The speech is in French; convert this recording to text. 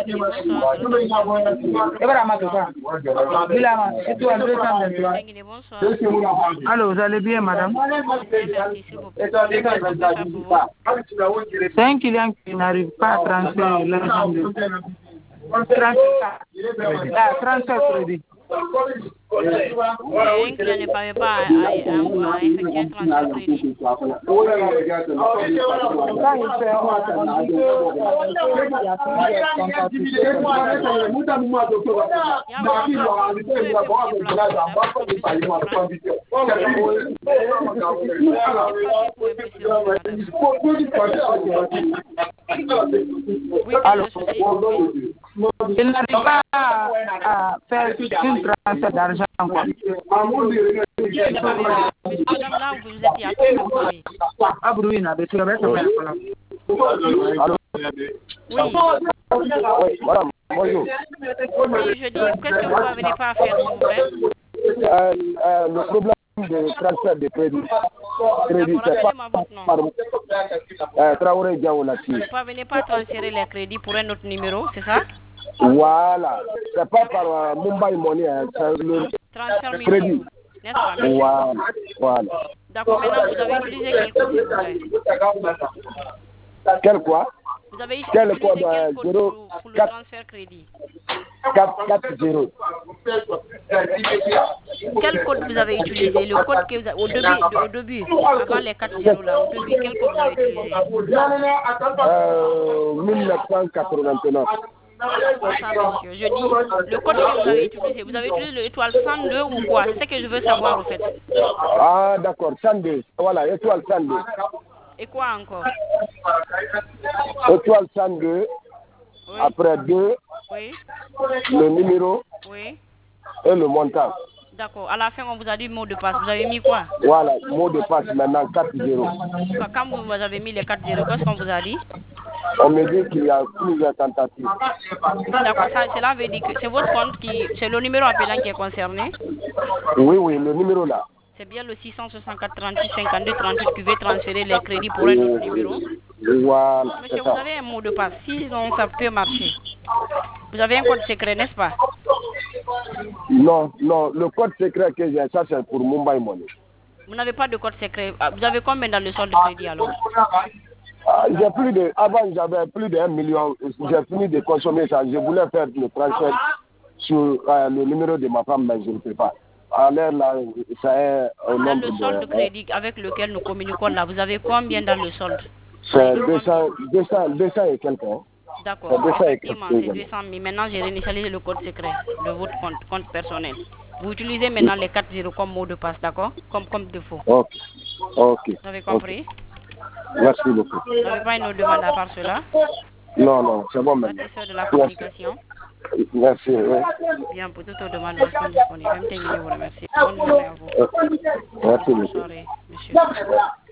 bonsoir. Bonsoir. Allô, vous allez bien, madame? Bien, merci, s'il vous plaît. Qu'est-ce que je peux faire pour vous? C'est un client qui n'arrive pas à transférer l'argent de 37 crédits. Un client ne parvient pas à effectuer un transfert crédit. Quand il fait il n'arrive pas à faire une transfert d'argent. Madame, là où vous êtes, il y a trop de bruit. Oui. Voilà, bonjour. Oui, je dis, qu'est-ce que vous n'avez pas à faire, s'il vous plaît? Le problème de transfert de crédit. Rappelez-moi votre nom. Traoré Diaolati. Vous ne parvenez pas à transférer les crédits pour un autre numéro, c'est ça? Voilà. C'est pas par Mumbai Money, c'est le transfert crédit. N'est-ce pas? Voilà. D'accord, maintenant vous avez utilisé quel code, s'il vous plaît? Quel quoi? Vous avez utilisé quel code pour le transfert crédit? 4-0. Quel code vous avez utilisé? Le code que vous avez, au début, avant les 4-0 là, au début, quel code vous avez utilisé? 1989. Ça, monsieur, je dis, le code que vous avez utilisé l'étoile 102 ou quoi? C'est ce que je veux savoir, au fait. Ah, d'accord, 102. Voilà, étoile 102. Et quoi encore? Étoile 102. Oui. Après 2. Oui. Le numéro. Oui. Et le montant. D'accord. À la fin, on vous a dit mot de passe. Vous avez mis quoi? Voilà, mot de passe maintenant 4-0. Quand vous avez mis les 4-0, qu'est-ce qu'on vous a dit? On me dit qu'il y a plusieurs tentatives. D'accord, cela veut dire que c'est votre compte c'est le numéro appelant qui est concerné? Oui, le numéro là. C'est bien le 664 36 52 38 qui veut transférer les crédits pour un autre numéro? Voilà. Monsieur, vous avez un mot de passe. Sinon, ça peut marcher. Vous avez un code secret, n'est-ce pas? Non, le code secret que j'ai, ça c'est pour Mumbai Money. Vous n'avez pas de code secret. Vous avez combien dans le solde de crédit alors? Avant j'avais plus de 1 million. J'ai fini de consommer ça. Je voulais faire le transfert sur le numéro de ma femme, mais je ne peux pas. À l'heure là, ça est un nombre dans le solde de crédit avec lequel nous communiquons là, vous avez combien dans le solde? C'est 200 et quelques. D'accord, effectivement, c'est 200 000. Maintenant, j'ai réinitialisé le code secret de votre compte personnel. Vous utilisez maintenant les 4-0 comme mot de passe, d'accord? Comme défaut. Ok. Vous avez compris? Merci beaucoup. Vous n'avez pas une autre demande à part cela? Non, c'est bon maintenant. Satisfait de la communication? Merci. Oui. Bien, pour toutes vos demandes, nous sommes disponibles. Même terminé, vous remercie. Bonne journée à vous. Merci, Bonne soirée, monsieur.